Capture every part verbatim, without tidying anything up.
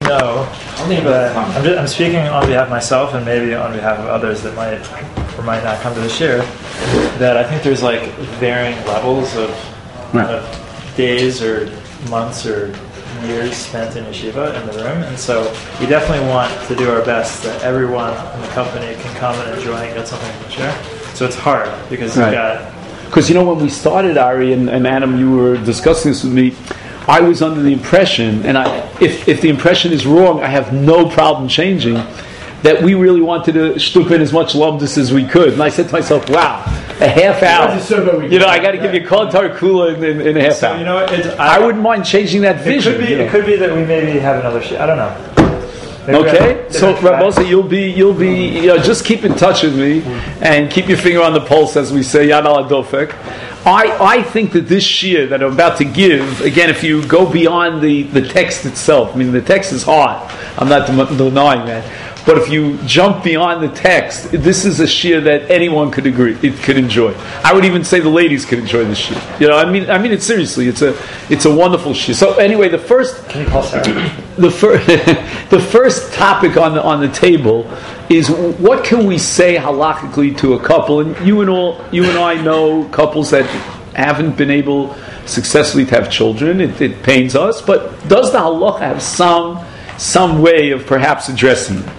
know that I'm, just, I'm speaking on behalf of myself and maybe on behalf of others that might or might not come to the shir, that I think there's like varying levels of, right. of days or months or years spent in yeshiva in the room, and so we definitely want to do our best that everyone in the company can come and enjoy and get something from the shir. So it's hard because right. you got. Because you know when we started, Ari and, and Adam, you were discussing this with me. I was under the impression, and I, if if the impression is wrong, I have no problem changing, that we really wanted to shtup in as much lumdus as we could. And I said to myself, wow, a half hour. You know, I got to give you a Kotar Kula in, in, in a half so, hour. You know, it's, I, I wouldn't mind changing that vision. It could be, you know. it could be that we maybe have another shit. I don't know. Maybe Okay, so Rabosa, you'll be, you'll be, you know, just keep in touch with me and keep your finger on the pulse, as we say, Yad al Adofek. I, I think that this shir that I'm about to give, again, if you go beyond the, the text itself, I mean, the text is hard, I'm not denying that, but if you jump beyond the text, this is a shir that anyone could agree, it could enjoy. I would even say the ladies could enjoy this shir. You know, I mean, I mean it seriously. It's a, it's a wonderful shir. So anyway, the first, can you call Sarah? the first, the first topic on the on the table is what can we say halachically to a couple? And you and all, you and I know couples that haven't been able successfully to have children. It, it pains us, but does the halacha have some some way of perhaps addressing it?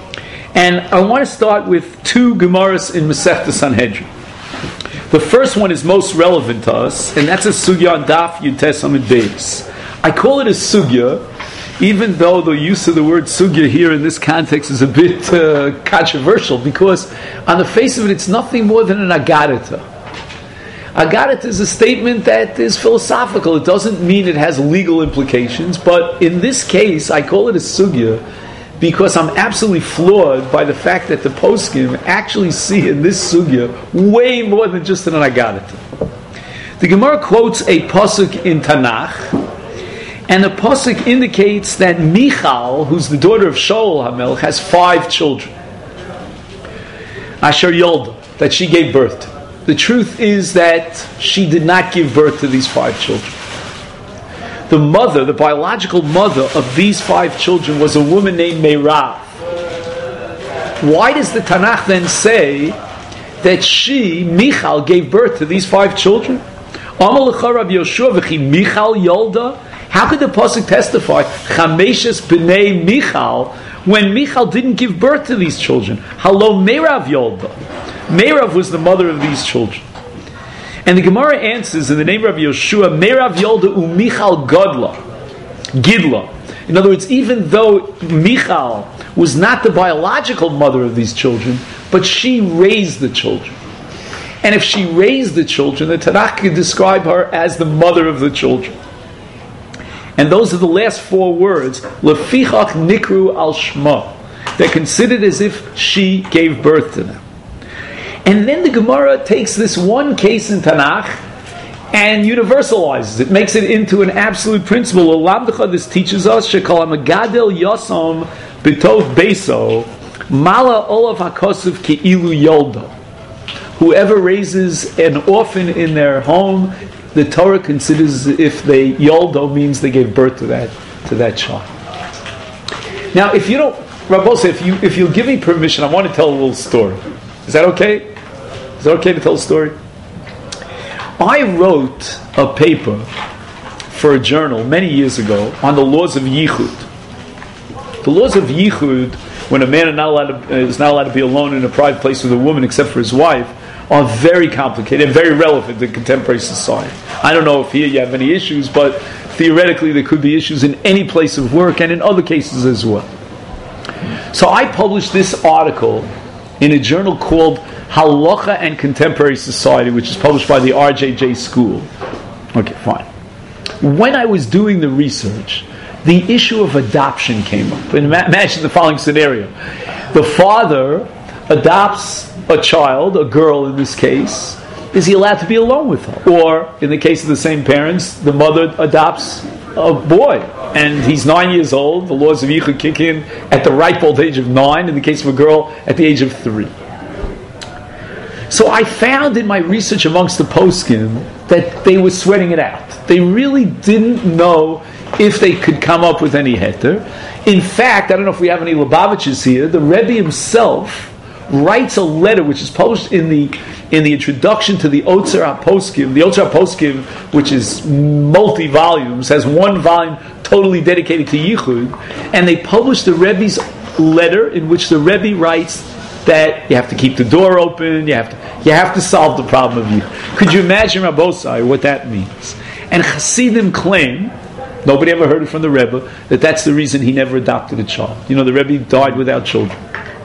And I want to start with two Gemaras in Masechta Sanhedrin. The first one is most relevant to us, and that's a sugya on Daf Yutes Amud Beis. I call it a sugya, even though the use of the word sugya here in this context is a bit uh, controversial, because on the face of it, it's nothing more than an agarita. Agarita is a statement that is philosophical. It doesn't mean it has legal implications, but in this case, I call it a sugya because I'm absolutely floored by the fact that the poskim actually see in this sugya way more than just an agarita. The Gemara quotes a pasuk in Tanakh, and the pasuk indicates that Michal, who's the daughter of Shaul HaMelech, has five children. Asher Yolda, that she gave birth to. The truth is that she did not give birth to these five children. The mother, the biological mother of these five children, was a woman named Meirav. Why does the Tanakh then say that she, Michal, gave birth to these five children? Amar lecha Rav Yoshua v'chi Michal Yolda. How could the pasuk testify Chameshes b'nei Michal when Michal didn't give birth to these children? Halo Meirav Yolda. Meirav was the mother of these children. And the Gemara answers in the name of Rav Yoshua, Meirav Yolda u Michal Godla, Gidla. In other words, even though Michal was not the biological mother of these children, but she raised the children. And if she raised the children, the Tanakh could describe her as the mother of the children. And those are the last four words, Lefichach Nikru al Shma. They're considered as if she gave birth to them. And then the Gemara takes this one case in Tanakh and universalizes it, makes it into an absolute principle. Olamdecha, this teaches us, Shekal HaMegadel Yosam B'tov Beso Mala Olav HaKosov Ke'ilu Yolda. Whoever raises an orphan in their home, the Torah considers if they Yoldo means they gave birth to that to that child. Now, if you don't, Rabbos, if you if you'll give me permission, I want to tell a little story. Is that okay? Is it okay to tell a story? I wrote a paper for a journal many years ago on the laws of Yichud. The laws of Yichud, when a man is not allowed to, is not allowed to be alone in a private place with a woman except for his wife, are very complicated and very relevant in contemporary society. I don't know if here you have any issues, but theoretically there could be issues in any place of work and in other cases as well. So I published this article in a journal called Halacha and Contemporary Society, which is published by the R J J School. Okay, fine. When I was doing the research, the issue of adoption came up. And imagine the following scenario. The father adopts a child, a girl in this case. Is he allowed to be alone with her? Or, in the case of the same parents, the mother adopts a boy, and he's nine years old. The laws of Yichud kick in at the ripe old age of nine, in the case of a girl, at the age of three. So I found in my research amongst the poskim that they were sweating it out. They really didn't know if they could come up with any heter. In fact, I don't know if we have any Lubavitches here, the Rebbe himself writes a letter which is published in the in the introduction to the Otzer HaPoskim. The Otzer HaPoskim, which is multi-volumes, has one volume totally dedicated to Yichud, and they published the Rebbe's letter in which the Rebbe writes that you have to keep the door open, you have to you have to solve the problem of Yichud. Could you imagine, Rabbosai, what that means? And Hasidim claim, nobody ever heard it from the Rebbe, that that's the reason he never adopted a child. You know, the Rebbe died without children.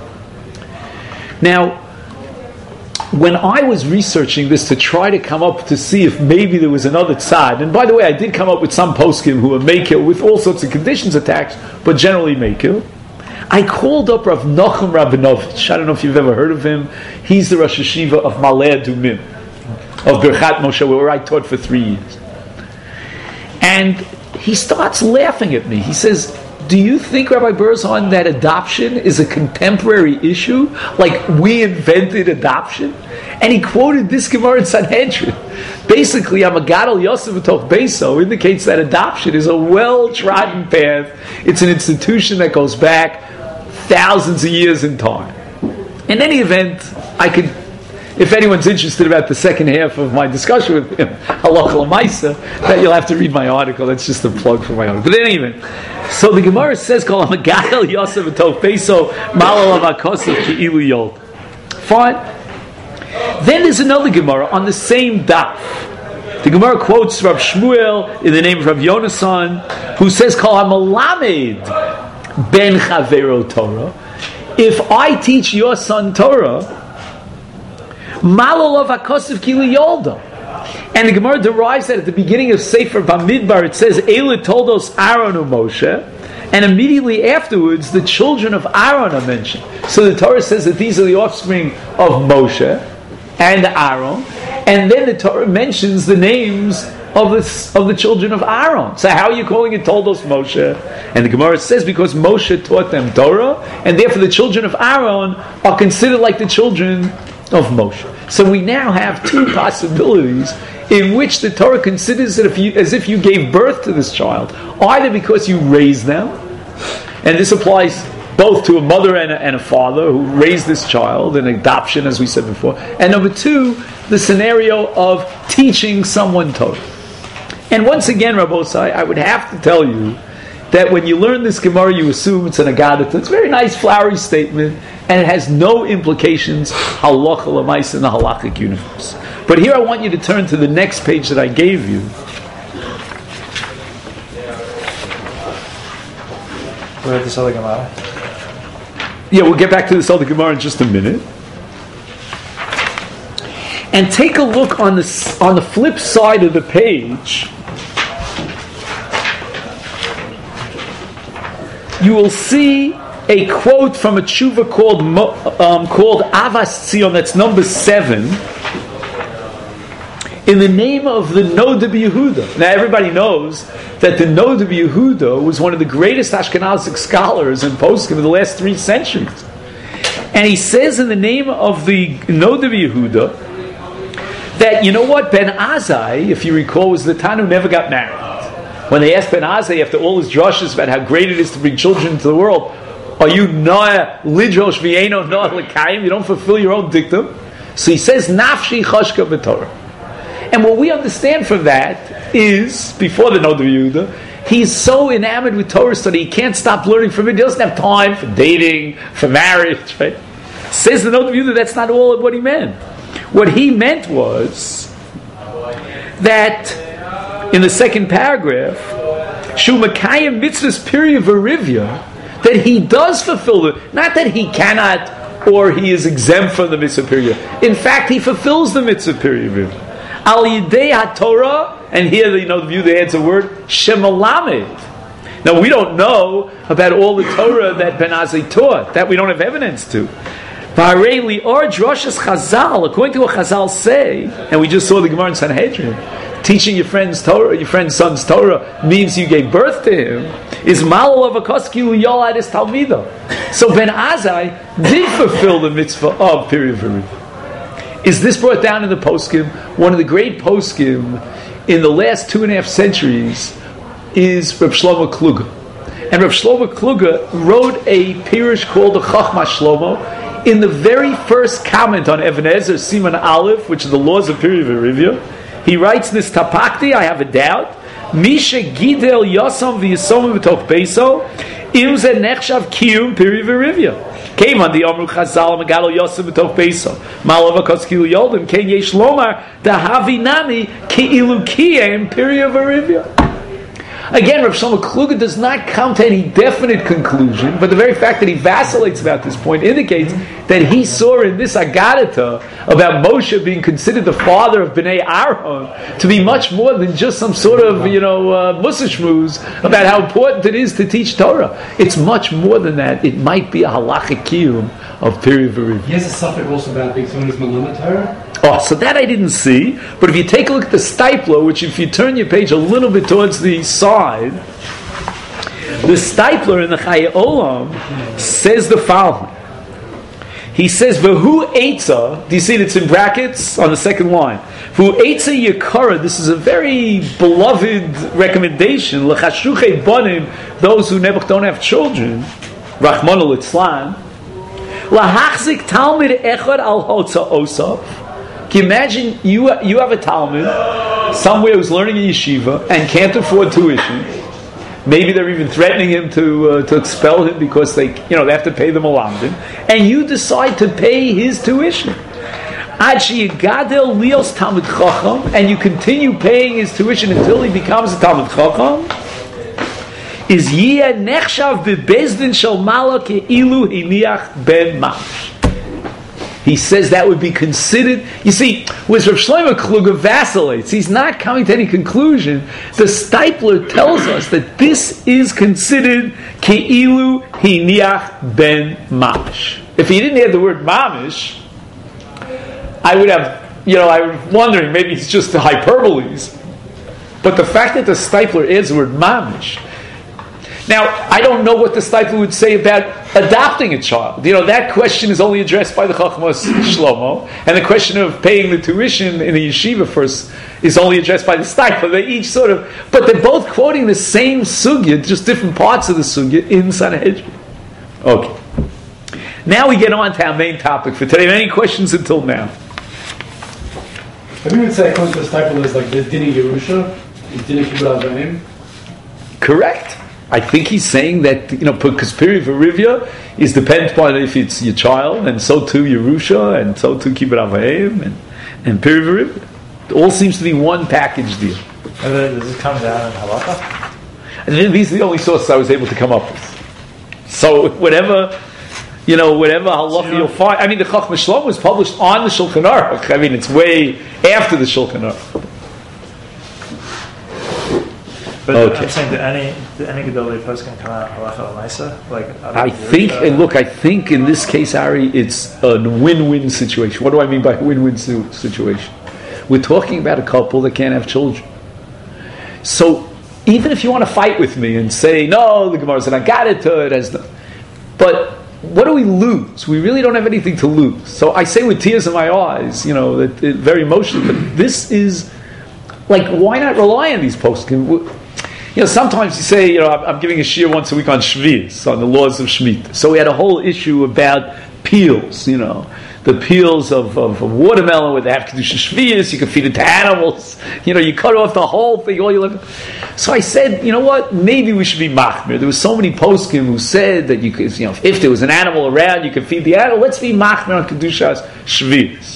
Now, when I was researching this to try to come up to see if maybe there was another tzad, and by the way, I did come up with some poskim who are makil with all sorts of conditions attached, but generally makil. I called up Rav Nochem Rabinovich. I don't know if you've ever heard of him. He's the Rosh Hashiva of Maleh Adumim, of Birchat Moshe, where I taught for three years. And he starts laughing at me. He says, do you think, Rabbi Burzon, that adoption is a contemporary issue? Like we invented adoption? And he quoted this Gemara in Sanhedrin. Basically, Amagadol Yosef B'toch Beiso indicates that adoption is a well-trodden path. It's an institution that goes back thousands of years in time. In any event, I could, if anyone's interested about the second half of my discussion with him, Halacha L'maisa, that you'll have to read my article. That's just a plug for my article. But in any event, so the Gemara says, "Kol Hamagadol Yosef B'toch Beiso Malol Avakosov Ki'ilu Yod." Fine. Then there's another Gemara on the same daf. The Gemara quotes Rav Shmuel in the name of Rav Yonasan, who says, "Kol Hamalamed Ben Chavero Torah." If I teach your son Torah, Malol Avakosov Ki'ilu Yolda. And the Gemara derives that at the beginning of Sefer Bamidbar it says Eila Toldos Aaron and Moshe, and immediately afterwards the children of Aaron are mentioned. So the Torah says that these are the offspring of Moshe and Aaron, and then the Torah mentions the names of the of the children of Aaron. So how are you calling it Toldos Moshe? And the Gemara says because Moshe taught them Torah, and therefore the children of Aaron are considered like the children of Moshe. So we now have two possibilities in which the Torah considers it if you, as if you gave birth to this child, either because you raised them, and this applies both to a mother and a, and a father who raised this child, in adoption, as we said before, and number two, the scenario of teaching someone Torah. And once again, Rabbosai, I would have to tell you that when you learn this Gemara, you assume it's an Agadah. It's a very nice, flowery statement, and it has no implications halacha l'maisa in the halachic universe. But here I want you to turn to the next page that I gave you. We're at this other Gemara. Yeah, we'll get back to this other Gemara in just a minute. And take a look on the on the flip side of the page. You will see a quote from a tshuva called um, called Avas Tzion. That's number seven. In the name of the Noda B'Yehuda. Now everybody knows that the Noda B'Yehuda was one of the greatest Ashkenazic scholars in poskim of the last three centuries. And he says in the name of the Noda B'Yehuda that, you know what, Ben Azai, if you recall, was the Tanu who never got married. When they asked Ben Azai after all his drushes about how great it is to bring children into the world, are you Noah Lidrosh V'Yeino Noah L'Kayim? You don't fulfill your own dictum. So he says, Nafshi Chashka B'Torah. And what we understand from that is, before the Noda B'Yehuda, he's so enamored with Torah study, he can't stop learning from it. He doesn't have time for dating, for marriage. Right? Says the Noda B'Yehuda, that's not all of what he meant. What he meant was that in the second paragraph, Shu Makayim Mitzvahs Pirya V'Rivya, that he does fulfill it, not that he cannot or he is exempt from the Mitzvah Pirya. In fact, he fulfills the Mitzvah Pirya V'Rivya. Al Yidei HaTorah, and here you know the view the answer word Shemalamed. Now we don't know about all the Torah that Ben Azai taught. That we don't have evidence to. According to what Chazal say, and we just saw the Gemara in Sanhedrin, teaching your friend's Torah, your friend's son's Torah means you gave birth to him. Is Malol Avakoski Yolad is Talmido. So Ben Azai did fulfill the mitzvah of Pirya V'Rivya. Is this brought down in the poskim? One of the great poskim in the last two and a half centuries is Reb Shlomo Kluger. And Rav Shlomo Kluger wrote a pirush called the Chachma Shlomo. In the very first comment on Even Ezer Siman Aleph, which is the laws of Piri V'Rivya, he writes this tapakti, I have a doubt, Misha Gidel Yosam V'Yisomim V'Toch Beiso, Im Ze Nechshav Kiyum Piri V'Rivya. Came on the Amru Chazal Megalo Yosam V'Toch Beiso. Malova Koskilu Yoldim, Ken Yesh Lomar, Dahavinami Ki'ilu Kiyem Piri V'Rivya. Again, Rav Shlomo Kluger does not come to any definite conclusion, but the very fact that he vacillates about this point indicates that he saw in this Agadata about Moshe being considered the father of Bnei Aaron to be much more than just some sort of, you know, uh, Musa shmooze about how important it is to teach Torah. It's much more than that. It might be a halachic kiyum of Piri V'Rivya. He has a suffix also about being someone who's Malama Torah. Oh, so that I didn't see. But if you take a look at the Stipler, which if you turn your page a little bit towards the side, the Stipler in the Chayei Olam says the following. He says, V'hu Eitza, do you see it's in brackets on the second line? V'hu Eitza Yekara, this is a very beloved recommendation, L'chashuchei Bonim, those who never don't have children, Rachmana Litzlan, L'hachzik Talmid Echad Al Hotza Osaf. Can you imagine you you have a Talmud somewhere who's learning in yeshiva and can't afford tuition? Maybe they're even threatening him to uh, to expel him because they you know they have to pay the malamdim, and you decide to pay his tuition. Ad sheyigadel lios Talmud Chacham, and you continue paying his tuition until he becomes a Talmud Chacham. Is yeh nechshav bebezdin shel malach ilu hiniach ben mamash. He says that would be considered. You see, with Rav Shlomo Kluger vacillates. He's not coming to any conclusion. The Stipler tells us that this is considered keilu hiniach ben mamish. If he didn't have the word mamish, I would have, you know, I was wondering maybe it's just the hyperboles. But the fact that the Stipler adds the word mamish. Now, I don't know what the Stipler would say about adopting a child. You know, that question is only addressed by the Chachmas Shlomo, and the question of paying the tuition in the yeshiva first is only addressed by the Stipler. They each sort of, but they're both quoting the same sugya, just different parts of the sugya in Sanhedrin. Okay. Now we get on to our main topic for today. Any questions until now? I think we'd say close to the Stipler is like the Dini Yerusha, Dini Kibbutz Avayim. Correct. I think he's saying that, you know, because Piri V'Rivya is dependent upon if it's your child, and so too Yerusha, and so too Kibbutz Avayim, and, and Piri V'Rivya. It all seems to be one package deal. And then does it come down in halacha? And these are the only sources I was able to come up with. So whatever, you know, whatever halacha so you'll find. I mean, the Chachma Shlomo was published on the Shulchan Aruch. I mean, it's way after the Shulchan Aruch. But okay. I'm saying, do any do any Gedolei Poskim come out halacha l'maisa? Like I think, and look, I think in this case, Ari, it's a win-win situation. What do I mean by win-win situation? We're talking about a couple that can't have children. So even if you want to fight with me and say, no, the Gemara said I got it to it as the, but what do we lose? We really don't have anything to lose. So I say with tears in my eyes, you know, that it, very emotional. But this is like, why not rely on these poskim? You know, sometimes you say, you know, I'm, I'm giving a shiur once a week on Shvius, on the laws of Shemitah. So we had a whole issue about peels, you know, the peels of, of, of watermelon where they have Kedusha Shvius, you can feed it to animals, you know, you cut off the whole thing, all you live. So I said, you know what, maybe we should be machmir. There was so many poskim who said that you could, you know, if there was an animal around, you could feed the animal. Let's be machmir on Kedushas Shvius.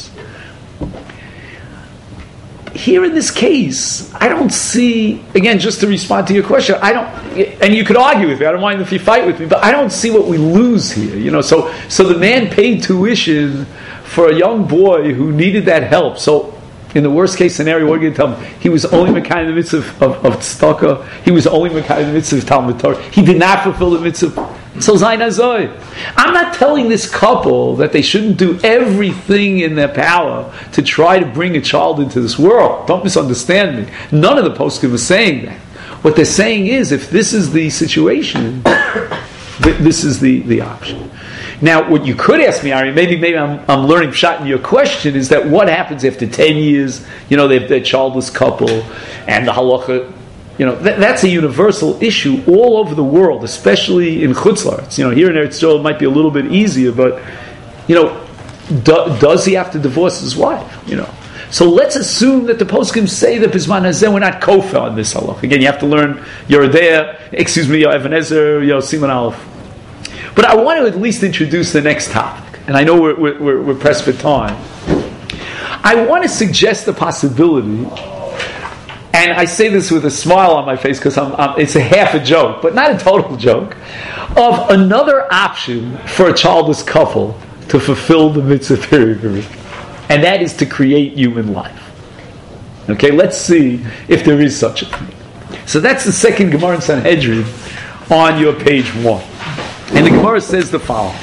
Here in this case, I don't see, again, just to respond to your question, I don't, and you could argue with me, I don't mind if you fight with me, but I don't see what we lose here. You know, so so the man paid tuition for a young boy who needed that help. So in the worst case scenario, what are you going to tell him? He was only Mekayim the mitzvah of, of tzedakah. He was only Mekayim the mitzvah of Talmud Torah. He did not fulfill the mitzvah. So Zayin Azoy. I'm not telling this couple that they shouldn't do everything in their power to try to bring a child into this world. Don't misunderstand me. None of the poskim are saying that. What they're saying is, if this is the situation, this is the, the option. Now, what you could ask me, Ari, maybe maybe I'm, I'm learning pshat in your question, is that what happens after ten years, you know, they're, they're a childless couple, and the halacha You know, th- that's a universal issue all over the world, especially in Chutz La'aretz. You know, here in Eretz Yisrael it might be a little bit easier, but, you know, do, does he have to divorce his wife? You know, so let's assume that the poskim say that Bisman Hazeh we're not kofa on this halach. Again, you have to learn Yeridea, excuse me, Evan Ezer, you know, Siman Aleph. But I want to at least introduce the next topic, and I know we're, we're, we're pressed for time. I want to suggest the possibility. And I say this with a smile on my face because I'm, I'm, it's a half a joke, but not a total joke, of another option for a childless couple to fulfill the mitzvah period. And that is to create human life. Okay, let's see if there is such a thing. So that's the second Gemara in Sanhedrin on your page one. And the Gemara says the following.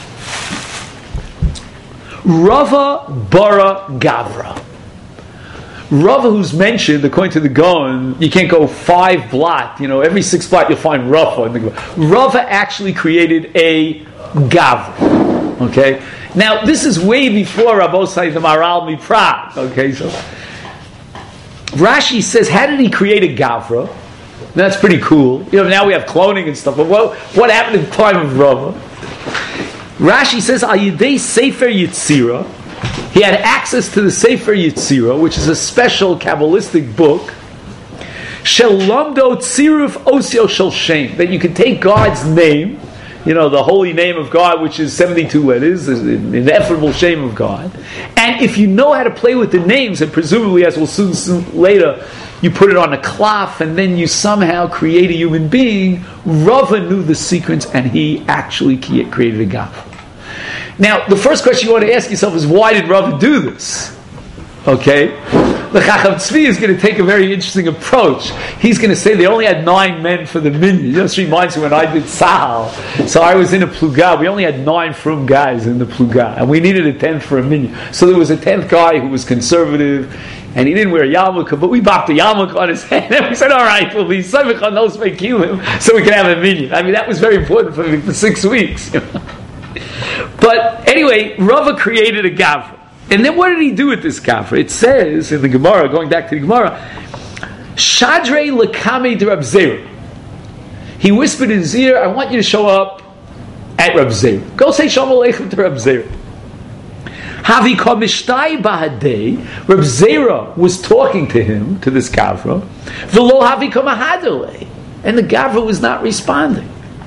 Rava bara Gavra. Rava, who's mentioned, according to the Gaon, you can't go five blot. You know, every six blot you'll find Rava. Rava actually created a Gavra. Okay? Now, this is way before Rabbosai the Maral Miprad. Okay, so Rashi says, how did he create a Gavra? That's pretty cool. You know, now we have cloning and stuff, but what, what happened in the time of Rava? Rashi says, Al Yidei Sefer Yitzira. He had access to the Sefer Yitzira, which is a special Kabbalistic book, Shel Lamdo Tziruf Osio Shel Shem, that you can take God's name, you know, the holy name of God, which is seventy-two letters, the ineffable shame of God, and if you know how to play with the names, and presumably, as we'll soon, soon later, you put it on a cloth, and then you somehow create a human being, Rava knew the sequence, and he actually created a Gav. Now, the first question you want to ask yourself is, why did Rava do this? Okay? The Chacham Tzvi is going to take a very interesting approach. He's going to say they only had nine men for the minyan. You know, this reminds me when I did Sahal. So I was in a Pluga. We only had nine frum guys in the Pluga. And we needed a tenth for a minyan. So there was a tenth guy who was conservative. And he didn't wear a yarmulke, but we bopped a yarmulke on his head. And we said, all right, we'll be Samech on those Mekilim so we can have a minyan. I mean, that was very important for me for six weeks. You know? But anyway, Rava created a Gavra. And then what did he do with this Gavra? It says in the Gemara, going back to the Gemara, Shadrei Lekame de Rab Zera. He whispered in his ear, I want you to show up at Rab Zera. Go say Shalom Aleichem to Rab Zera. Havi Kamishtai Bahadei. Rab Zera was talking to him, to this Gavra. V'lo Havi Kamahadolei. And the Gavra was not responding.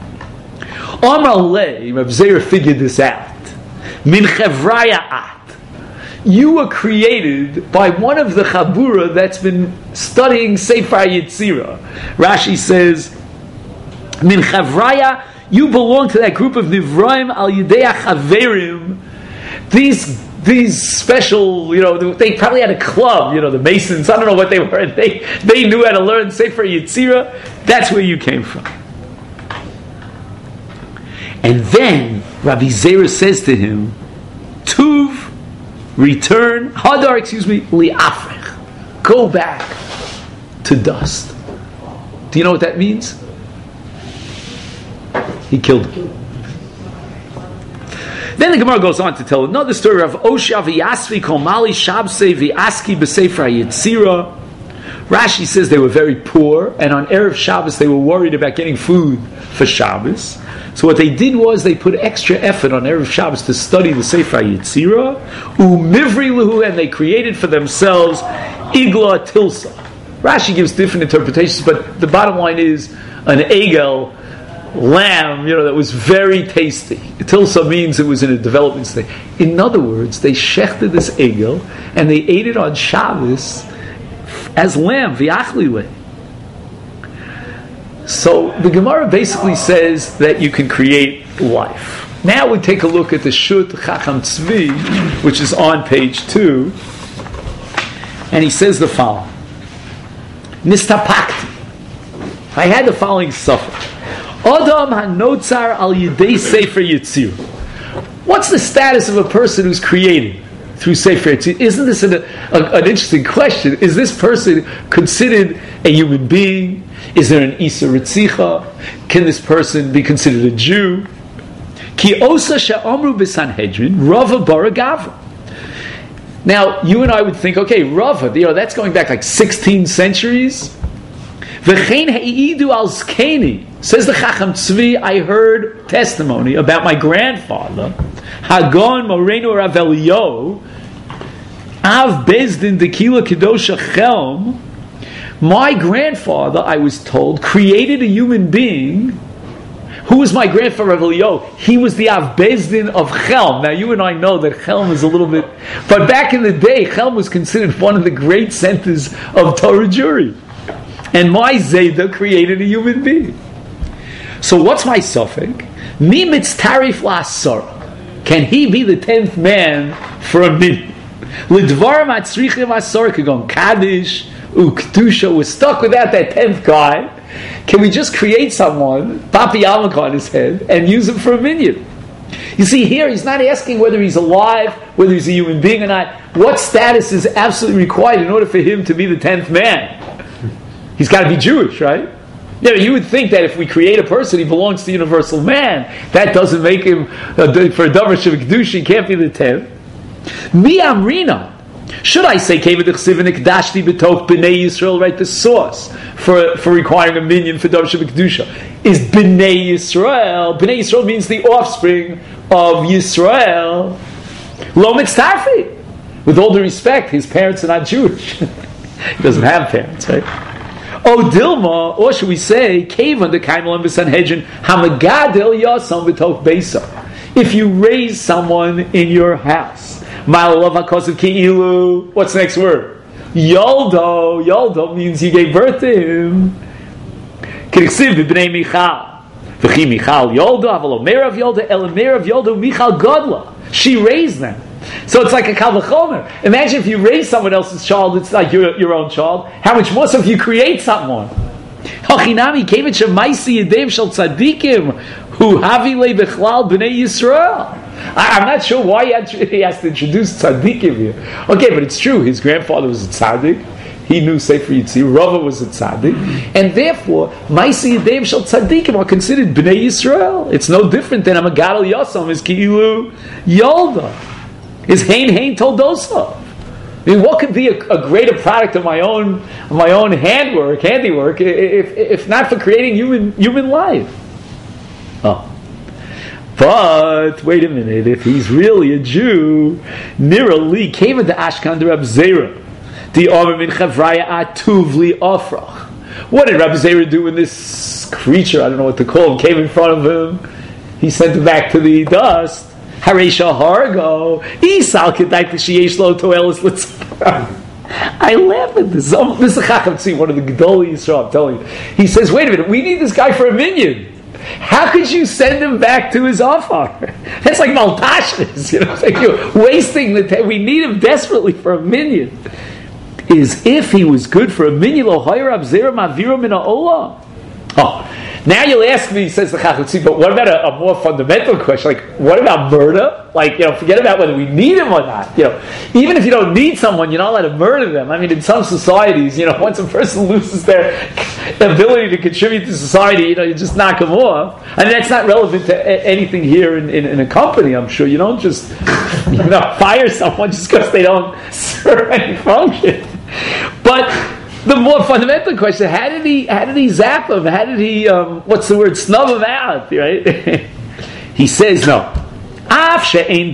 Amar Lei, Rab Zera figured this out. Min Chevraya At. You were created by one of the Chabura that's been studying Sefer Yetzira. Rashi says, Min Chevraya, you belong to that group of Nivraim Al Yidei Chaverim. These these special, you know, they probably had a club, you know, the Masons, I don't know what they were. They, they knew how to learn Sefer Yetzira. That's where you came from. And then Rabbi Zera says to him, Tuv, return, Hadar, excuse me, li'afrech, go back to dust. Do you know what that means? He killed him. Then the Gemara goes on to tell another story of Osha v'yasvi kol mali shabsei v'aski b'sefer Yetzira. Rashi says they were very poor, and on Erev Shabbos they were worried about getting food for Shabbos. So what they did was they put extra effort on Erev Shabbos to study the Sefer Yetzira, umivri luhu, and they created for themselves igla tilsa. Rashi gives different interpretations, but the bottom line is an egel lamb, you know, that was very tasty. Tilsa means it was in a development state. In other words, they shechted this egel and they ate it on Shabbos as lamb, v'achlile. So the Gemara basically says that you can create life. Now we take a look at the Shut Chacham Tzvi, which is on page two, and he says the following: Nistapakti. I had the following suffer. Adam hanotzar al yidei sefer yitzir. What's the status of a person who's created through sefer yitzir? Isn't this an, a, an interesting question? Is this person considered a human being? Is there an Isa Ritzicha? Can this person be considered a Jew? Ki osa she'amru b'Sanhedrin Rava bara Gavra. Now, you and I would think, okay, Rava, you know, that's going back like sixteen centuries. V'chein ha'idu al zkeni. Says the Chacham Tzvi, I heard testimony about my grandfather, Hagon Moreno Rav Eliyahu, Av Bezdin Dekila Kedosha Chelm. My grandfather, I was told, created a human being. Who was my grandfather Rav Eliyahu? He was the Av Bezdin of Chelm. Now you and I know that Chelm is a little bit, but back in the day, Chelm was considered one of the great centers of Torah Jewry. And my Zayda created a human being. So what's my suffix? Mi mitztarif la'asara. Can he be the tenth man for a minute? L'dvar matzrichim asara kagon kaddish u'kedusha. We're stuck without that tenth guy. Can we just create someone, papi almak on his head, and use him for a minyan? You see, here he's not asking whether he's alive, whether he's a human being or not. What status is absolutely required in order for him to be the tenth man? He's got to be Jewish, right? Yeah, you would think that if we create a person, he belongs to universal man. That doesn't make him, uh, for a davar shel kedusha, he can't be the tenth. Mi amrina. Should I say, Kevin Dechsiv Dashti B'Tok B'nei Yisrael, right? The source for, for requiring a minyan for davar shel kedusha is B'nei Yisrael. B'nei Yisrael means the offspring of Yisrael. Lo mitztarfi. With all due respect, his parents are not Jewish. He doesn't have parents, right? O Dilma, or should we say, Kavan the Kaimalam B'Sanhedrin Hamagadil Yasam B'Tok Beisa. If you raise someone in your house, Ma'alav HaKosav Ki'ilu, what's the next word? Yoldo. Yoldo means you gave birth to him. K'riksiv B'Bnei Michal. V'chi Michal Yoldo, Avalo Merav Yoldo, Ela Merav Yoldo, Michal Godla. She raised them. So it's like a kal v'chomer. Imagine if you raise someone else's child, it's like your, your own child. How much more so if you create someone? Hachinami kevit shemaisi yedeim shel tzadikim hu havi le bechlal b'nei Yisrael. I'm not sure why he, had, he has to introduce tzadikim here. Okay, but it's true. His grandfather was a tzaddik. He knew Sefer Yitzir. Rava was a tzaddik, and therefore maisi yedeim shel tzadikim are considered b'nei Yisrael. It's no different than a magadol yasam is ki'ilu yolda. Is Hain Hain Toldosa. I mean, what could be a, a greater product of my own of my own handwork, handiwork, if, if not for creating human human life? Oh. But, wait a minute, if he's really a Jew, Nira Li came into Ashkan to Rab Zera. The Omer min Chavraya Atuv Li Ofrach. What did Rab Zera do when this creature, I don't know what to call him, came in front of him? He sent him back to the dust. Haresha Hargo, Isal Kedai Sheyesh Lo Toelis Litzara. I laugh at this. Um, this is a Chacham Tzvi, one of the Gedolei Yisrael, I'm telling you. He says, wait a minute, we need this guy for a minyan. How could you send him back to his Afar? That's like Maltashis, you know, it's like you're wasting the time. We need him desperately for a minyan. Is if he was good for a minyan, Lo Hayar Abzera Mavira Min Ha'olam. Oh. Now you'll ask me, says the Chacham Tzvi, but what about a, a more fundamental question? Like, what about murder? Like, you know, forget about whether we need him or not. You know, even if you don't need someone, you're not allowed to murder them. I mean, in some societies, you know, once a person loses their ability to contribute to society, you know, you just knock them off. I mean, that's not relevant to a- anything here in, in, in a company, I'm sure. You don't just, you know, fire someone just because they don't serve any function. But the more fundamental question: How did he? How did he zap him? How did he? Um, what's the word? Snub him out, right? He says no. That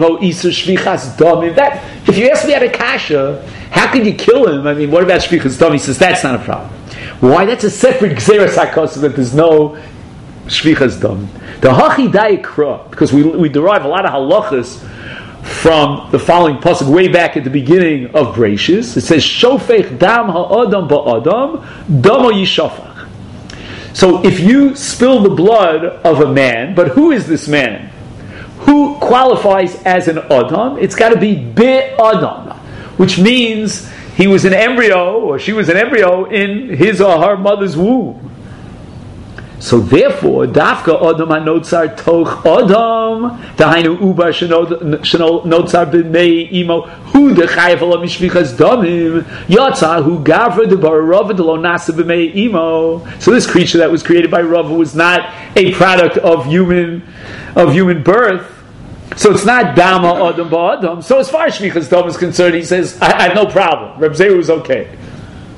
if you ask me at a kasha, how can you kill him? I mean, what about shvichas dam? He says that's not a problem. Why? That's a separate gzeras hakosa that there's no shvichas dam. The hachi dayikra, because we we derive a lot of halachas from the following pasuk way back at the beginning of Breishis. It says, Shofech dam ha'adam ba'adam, damo yishafach. So if you spill the blood of a man, but who is this man? Who qualifies as an adam? It's got to be be-adam, which means he was an embryo, or she was an embryo in his or her mother's womb. So therefore, dafka adam hanotzar toch adam, dahainu ubar shenotzar b'mei imo hu dechayev ala mishvichas damim yatsa hu gavra debar rava de lo nasa b'mei imo. So this creature that was created by Rava was not a product of human of human birth. So it's not dama adam ba'adam. So as far as shvichas dam is concerned, he says I, I have no problem. Reb Zera was okay.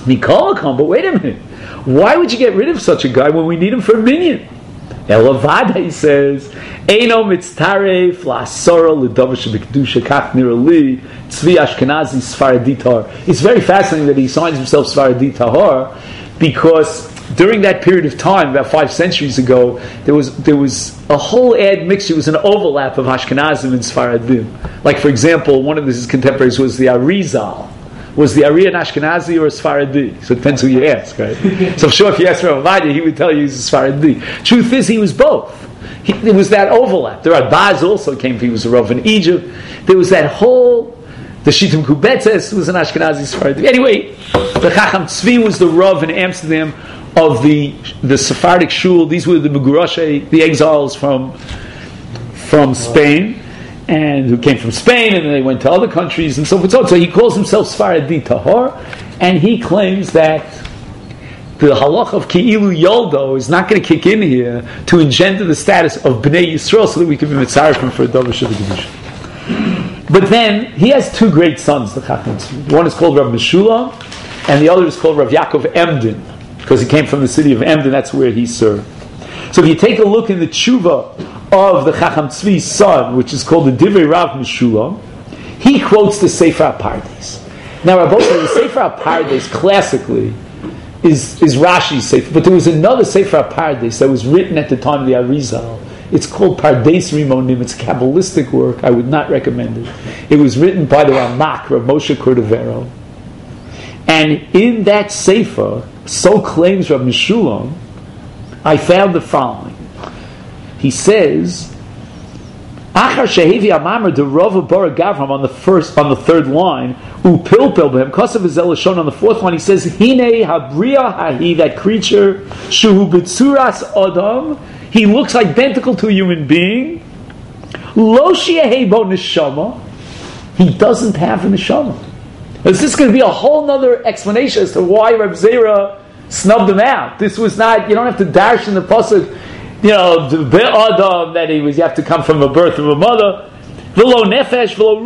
Mikolakom, but wait a minute. Why would you get rid of such a guy when we need him for a minion? Elavada, he says, Eino mitztaref la'asora l'davar shebekdusha kach nirali tzvi Ashkenazi Sfaradi tahor. It's very fascinating that he signs himself Sfaradi tahor, because during that period of time, about five centuries ago, there was there was a whole ad mixture. It was an overlap of Ashkenazim and Sfaradim. Like, for example, one of his contemporaries was the Arizal. Was the Ari an Ashkenazi or a Sfaradi? So it depends who you ask, right? So I'm sure if you ask Rav Ovadia, he would tell you he's a Sfaradi. Truth is, he was both. He, there was that overlap. The Radbaz also came, he was a Rav in Egypt. There was that whole, the Shittim Kubetzes was an Ashkenazi Sfaradi. Anyway, the Chacham Tzvi was the Rav in Amsterdam of the the Sephardic Shul. These were the Megurashe, the exiles from from Spain, and who came from Spain, and then they went to other countries, and so forth. So he calls himself Sfaradi Tahor, and he claims that the halach of Ki'ilu Yoldo is not going to kick in here to engender the status of Bnei Yisrael so that we can be mitzarefim for a Dover Sheva Kedusha. But then, he has two great sons, the Chacham Tzvi. One is called Rav Meshulam, and the other is called Rav Yaakov Emden, because he came from the city of Emden, that's where he served. So if you take a look in the tshuva of the Chacham Tzvi's son, which is called the Divrei Rav Meshulam, he quotes the Sefer HaPardes. Now, Rabbi said the Sefer HaPardes classically is, is Rashi's Sefer, but there was another Sefer HaPardes that was written at the time of the Arizal. It's called Pardes Rimonim. It's a Kabbalistic work. I would not recommend it. It was written by the Ramak, Rav Moshe Cordovero. And in that Sefer, so claims Rav Meshulam, I found the following. He says, Achar shehevi amamer de Rava Bara Gavram on the first, on the third line, upilpil b'hem kosav v'zel on the fourth line. He says, Hine habriya hahi, that creature, shuhu b'tzuras adam. He looks identical to a human being. Lo shiahei bo neshama. He doesn't have a neshama. Is this going to be a whole other explanation as to why Reb Zera snubbed him out? This was not, you don't have to dash in the pasuk, you know, the Adam, that he was, you have to come from a birth of a mother. V'lo nefesh, v'lo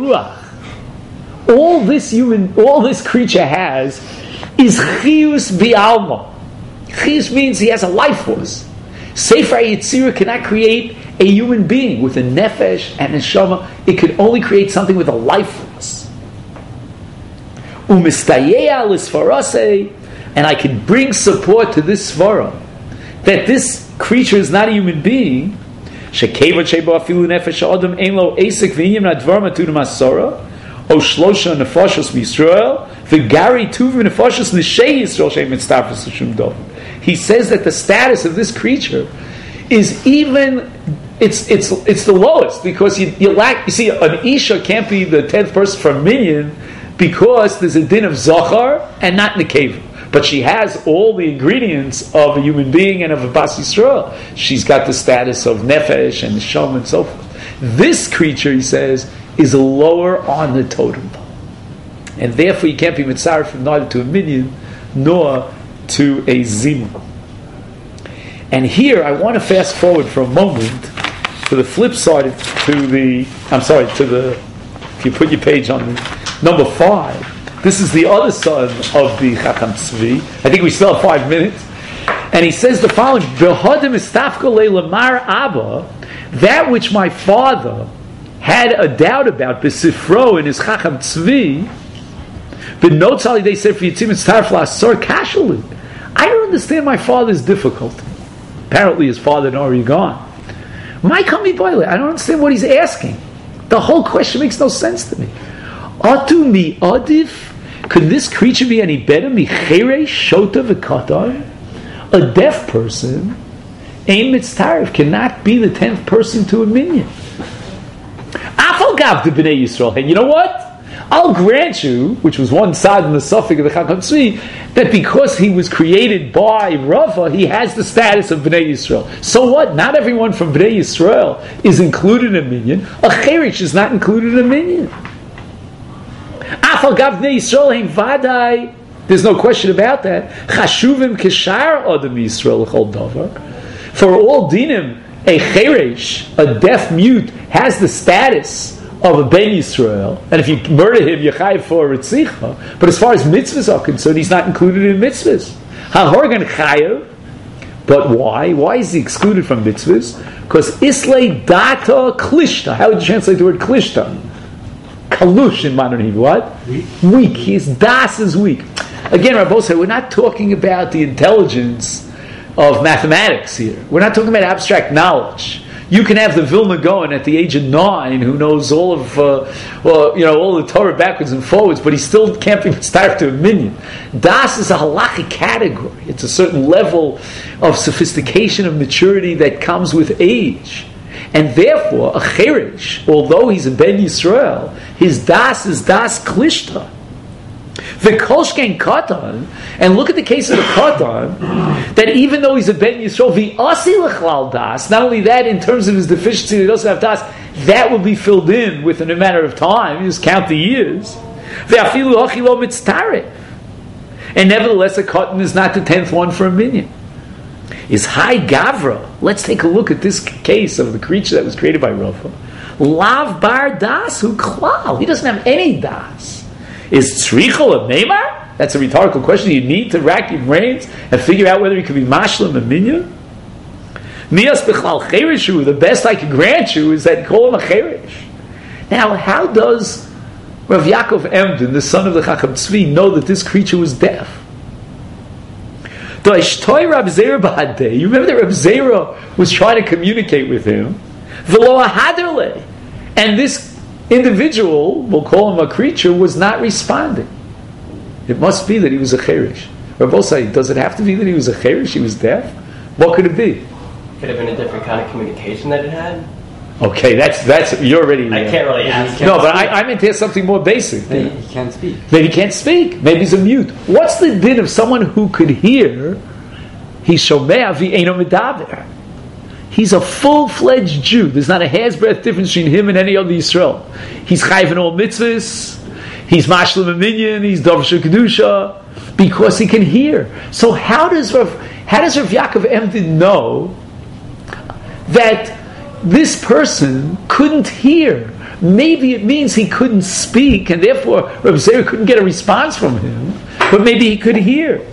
ruach. All this human, all this creature has is chiyus bi'alma. Chiyus means he has a life force. Sefer Yitzira cannot create a human being with a nefesh and a neshama. It could only create something with a life force. Umistayeya l'sfarasei, and I can bring support to this svara that this creature is not a human being. Shekevat sheba afilu nefesh adam ein lo esek v'inyim nadvar matudim asara o shlosha nefashos mYisrael v'gari tuv nefashos neshei Yisrael sheim mitztafos l'shum dov. He says that the status of this creature is even it's it's it's the lowest, because you, you lack. You see, an isha can't be the tenth person for a minyan because there's a din of zachar and not nekeva. But she has all the ingredients of a human being and of a Bas Yisrael. She's got the status of nefesh and neshama and so forth. This creature, he says, is lower on the totem pole, and therefore you can't be mitzaref from neither to a minyan nor to a zima. And here I want to fast forward for a moment to the flip side, to the I'm sorry to the if you put your page on the number five. This is the other son of the Chacham Tzvi. I think we still have five minutes. And he says the following: Behodim istafko le'lamar Abba, that which my father had a doubt about, besifro in his Chacham Tzvi, b'notes alidei sefer yitzim mitzaref la'asor kashuli. I don't understand my father's difficulty. Apparently his father had already gone. My kami boile, I don't understand what he's asking. The whole question makes no sense to me. Atu mi adif. Could this creature be any better? Michere shota v'katan. A deaf person, ein mitztaref, cannot be the tenth person to a minyan. Afal gav de b'nei Yisrael. And you know what? I'll grant you, which was one side in the suffix of the Chacham Tzvi, that because he was created by Rava, he has the status of Bnei Yisrael. So what? Not everyone from Bnei Yisrael is included in a minyan. A cherish is not included in a minyan. Afal gav Bnei Yisrael hein vadai. There's no question about that. Chashuvim kishar adam Yisrael l'chol davar. For all dinim, a cherish, a deaf mute, has the status of a Ben Yisrael, and if you murder him, you're chayiv for Ritzicha. But as far as mitzvahs are concerned, he's not included in mitzvahs. HaHorgan chayiv, but why? Why is he excluded from mitzvahs? Because Islay data klishta. How would you translate the word klishta? Kalush in modern Hebrew. What? Weak. Weak. His das is weak. Again, Rabbi said, we're not talking about the intelligence of mathematics here. We're not talking about abstract knowledge. You can have the Vilna Gaon at the age of nine who knows all of, uh, well, you know, all the Torah backwards and forwards, but he still can't be started to a minion. Das is a halachic category. It's a certain level of sophistication, of maturity that comes with age. And therefore, a Cherish, although he's a Ben Yisrael, his das is das klishta. The Kolshken Katan, and look at the case of the Katan, that even though he's a Ben Yisrael, the Asi Lechlal Das, not only that, in terms of his deficiency, he doesn't have Das, that will be filled in within a matter of time. You just count the years. The Afilu Hachi Lo Mitztare. And nevertheless, a Katan is not the tenth one for a minion. Is Hai Gavra. Let's take a look at this case of the creature that was created by Rafa. Lav Bar Das Hu Klal. He doesn't have any Das. Is tzrichol a meimar? That's a rhetorical question. You need to rack your brains and figure out whether he could be mashlim a minyan. Mias bechlal cherishu. The best I can grant you is that call him a cherish. Now, how does Rav Yaakov Emden, the son of the Chacham Tzvi, know that this creature was deaf? You remember that Reb Zera was trying to communicate with him. V'lo haderle, and this individual, we'll call him a creature, was not responding. It must be that he was a cherish. Rabbi Osai, does it have to be that he was a cherish? He was deaf? What could it be? Could have been a different kind of communication that it had. Okay, that's that's you're already. I can't really ask. No, but I, I meant to ask something more basic. Maybe he can't speak. Maybe he can't speak. Maybe he's a mute. What's the din of someone who could hear? He's shomea v'eino medaber. He's a full-fledged Jew. There's not a hair's breadth difference between him and any other Yisrael. He's chayiv in all mitzvahs. He's mashlim a minyan. He's davar kedusha because he can hear. So how does Rav, how does Rav Yaakov Emden know that this person couldn't hear? Maybe it means he couldn't speak, and therefore Rav Zera couldn't get a response from him. But maybe he could hear.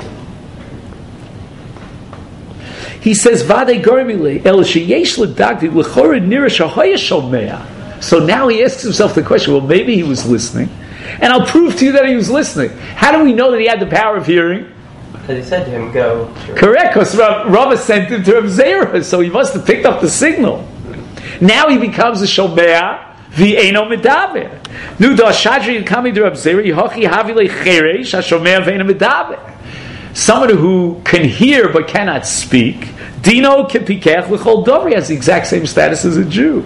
He says, "Vade gormile el sheyesh ledagdi lechora nira shahaya shomea." So now he asks himself the question: well, maybe he was listening, and I'll prove to you that he was listening. How do we know that he had the power of hearing? Because he said to him, "Go." Correct, because Rava sent him to Rav Zera, so he must have picked up the signal. Now he becomes a shomea v'eino medaber. Nu da shadri kami to Rav Zera yihachi havi lecheresh hashomea v'eino medaber. Someone who can hear but cannot speak, Dino kipikech l'chol dovri, has the exact same status as a Jew.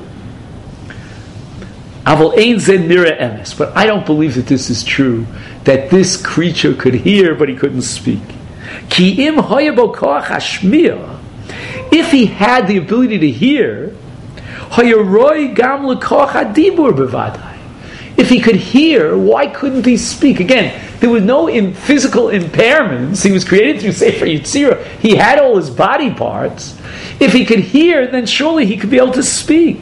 Aval ein zed nira emes, but I don't believe that this is true. That this creature could hear but he couldn't speak. Ki im hoyabo koach hashmiya, if he had the ability to hear, hoyaroi gam l'koach hadibur bevadai. If he could hear, why couldn't he speak? Again, there were no in physical impairments. He was created through Sefer Yetzirah. He had all his body parts. If he could hear, then surely he could be able to speak.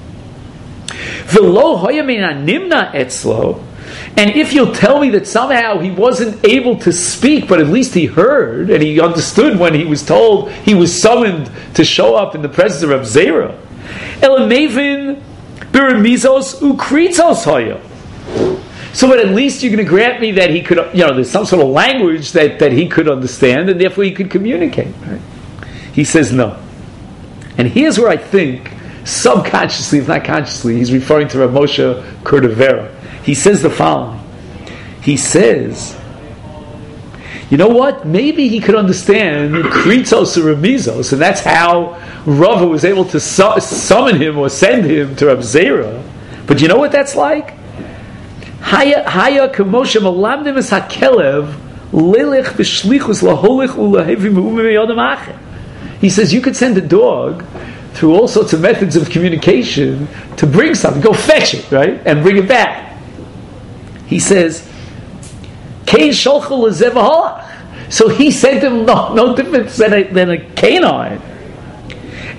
V'lo hoya min hanimna etzlo. And if you'll tell me that somehow he wasn't able to speak, but at least he heard, and he understood when he was told he was summoned to show up in the presence of Reb Zera. Elamevin Biramizos ukritzos hoya. So, but at least you're going to grant me that he could, you know, there's some sort of language that, that he could understand, and therefore he could communicate. Right? He says no. And here's where I think, subconsciously, if not consciously, he's referring to Rav Moshe Cordovera. He says the following. He says, you know what? Maybe he could understand kritzos or remizos, and that's how Rava was able to su- summon him or send him to Rav Zera. But you know what that's like? Haya haya kamosha malamdim es hakelev lelech b'shlichus laholich ulahevim u'meyodam acher. He says you could send a dog through all sorts of methods of communication to bring something, go fetch it, right, and bring it back. He says, Kain sholchel lezev halach. So he sent him no, no different than a, than a canine.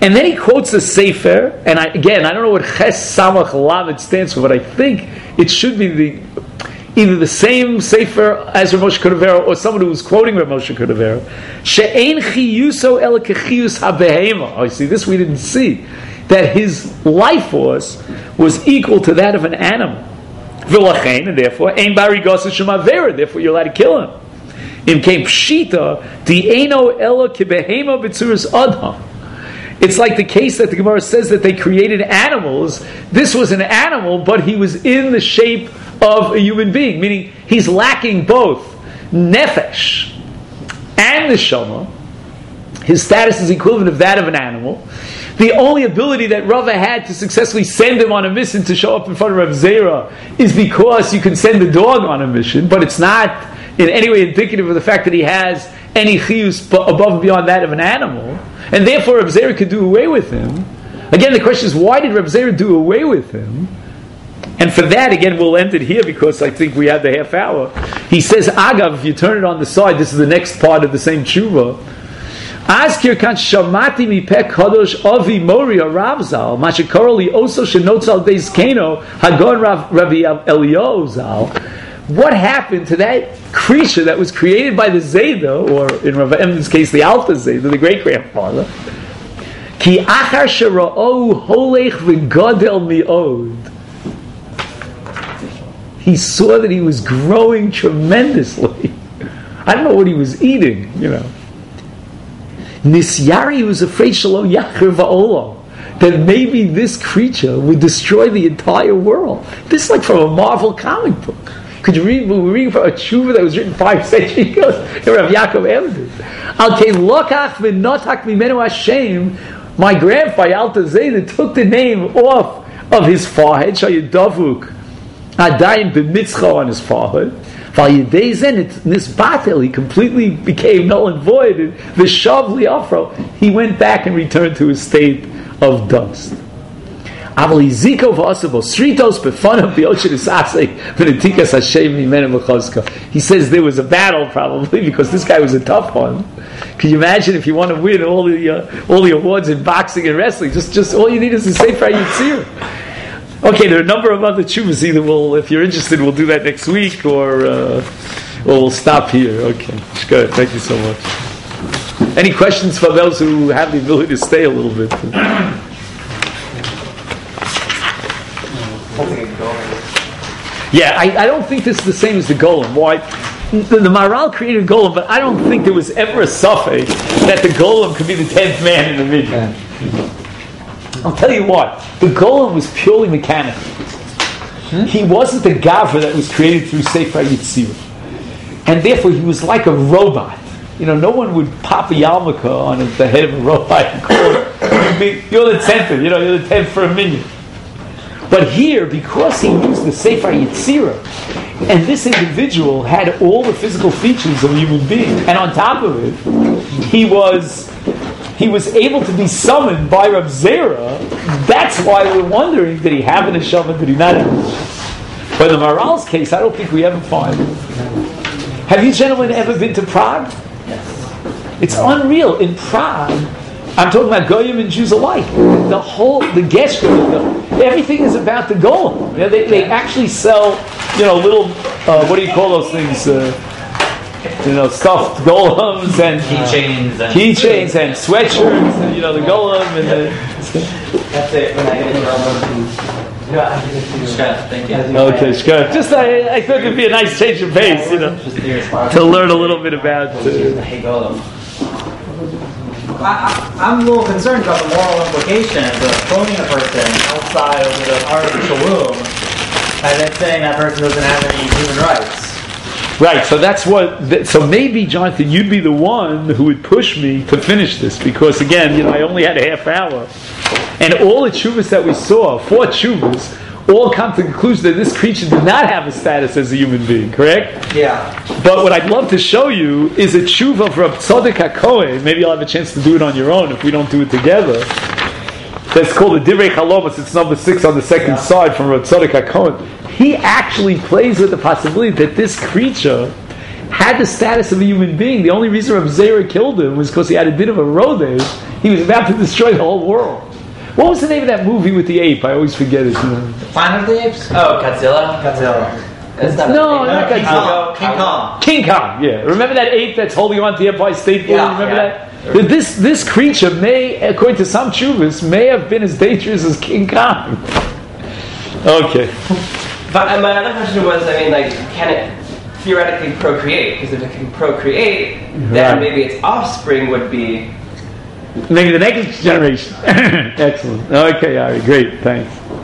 And then he quotes the Sefer, and I, again, I don't know what Ches Samach Lamed stands for, but I think it should be the either the same Sefer as Rav Moshe Cordovero or someone who was quoting Rav Moshe Cordovero. She'ein chiyuso el kechiyus habehema. Oh, you see, this we didn't see. That his life force was equal to that of an animal. V'lachein, and therefore, ein barigos shemavera, therefore you're allowed to kill him. Im came pshita, di'eno elo kibehema b'tzuras adham. It's like the case that the Gemara says that they created animals. This was an animal, but he was in the shape of a human being, meaning he's lacking both nefesh and neshama. His status is equivalent of that of an animal. The only ability that Rava had to successfully send him on a mission to show up in front of Rav Zera is because you can send the dog on a mission, but it's not in any way indicative of the fact that he has any chiyus above and beyond that of an animal, and therefore Rav Zera could do away with him. Again, the question is, why did Rav Zera do away with him? And for that, again, we'll end it here because I think we have the half hour. He says, Agav, if you turn it on the side, this is the next part of the same tshuva. Azkir kan shamati mi pek kadosh avi moria Ravzal mashikorali oso shenotzal deis keno hagon Rabbi Eliyahu zal. What happened to that creature that was created by the Zayda, or in Rav Emden's case, the Alpha Zayda, the great grandfather? Ki achar shera'o holech v'gadel mi'od. He saw that he was growing tremendously. I don't know what he was eating, you know. Nisyari was afraid Shalom Yachir Va'olam, that maybe this creature would destroy the entire world. This is like from a Marvel comic book. Could you read? We were reading from a tshuva that was written five centuries ago. Rav Yaakov Emden. Al kein lokach v'notak mimenu Hashem. My grandfather Alta Zayda took the name off of his forehead. Shayid Davuk Adayim b'mitzcha on his forehead. Nisbatel, he completely became null and void. The Shavli Afro, he went back and returned to his state of dust. He says there was a battle probably because this guy was a tough one. Can you imagine if you want to win all the uh, all the awards in boxing and wrestling? Just just all you need is a Sefer Yitzir. Okay, there are a number of other tshuvas. Either we'll, if you're interested, we'll do that next week, or uh, or we'll stop here. Okay, good. Thank you so much. Any questions for those who have the ability to stay a little bit? Yeah, I, I don't think this is the same as the golem. Why? The, the Maharal created golem, but I don't think there was ever a suffix that the golem could be the tenth man in the video. I'll tell you what, the golem was purely mechanical. Hmm? He wasn't the gavra that was created through Sefer Yitzirah. And therefore he was like a robot. You know, no one would pop a yarmulke on the head of a robot and call it, you're the tenth, you know, you're the tenth for a minyan. But here, because he used the Sefer Yitzirah, and this individual had all the physical features of a human being, and on top of it, he was... he was able to be summoned by Rav Zera. That's why we're wondering, did he have an neshama, did he not have an neshama? But in the Maharal's case, I don't think we ever find it. Have you gentlemen ever been to Prague? Yes. It's unreal. In Prague, I'm talking about Goyim and Jews alike. The whole, the gesture, the, everything is about the golem. You know, they, they actually sell, you know, little, uh, what do you call those things? Uh, You know, stuffed golems and keychains, and keychains and sweatshirts, and you know the golem and the. That's it. When I get it, thank you. Okay, sure. Just I, I thought it'd be a nice change of pace, you know, to learn a little bit about. Uh, I, I'm a little concerned about the moral implication of cloning a person outside of the artificial womb, and then saying that person doesn't have any human rights. Right, so that's what. So maybe, Jonathan, you'd be the one who would push me to finish this because, again, you know, I only had a half hour, and all the tshuvas that we saw, four tshuvas, all come to the conclusion that this creature did not have a status as a human being. Correct? Yeah. But what I'd love to show you is a tshuva from Tzaddik HaKohen. Maybe you'll have a chance to do it on your own if we don't do it together. That's called the Divrei Chalomas. It's number six on the second yeah. side from Rav Tzaddik HaKohen. He actually plays with the possibility that this creature had the status of a human being. The only reason Rav Zera killed him was because he had a bit of a rodez. He was about to destroy the whole world. What was the name of that movie with the ape? I always forget it. Planet of the Apes? Oh, Godzilla. Godzilla. It's not No, a- not King Godzilla. Kong. King Kong. King Kong, yeah. Remember that ape that's holding on to the Empire State Building? Yeah, Remember yeah. that? That This this creature may, according to some chuvas, may have been as dangerous as King Kong. Okay. But uh, my other question was, I mean, like, can it theoretically procreate? Because if it can procreate, then Right. maybe its offspring would be. Maybe the next generation. Excellent. Okay, Ari, great. Thanks.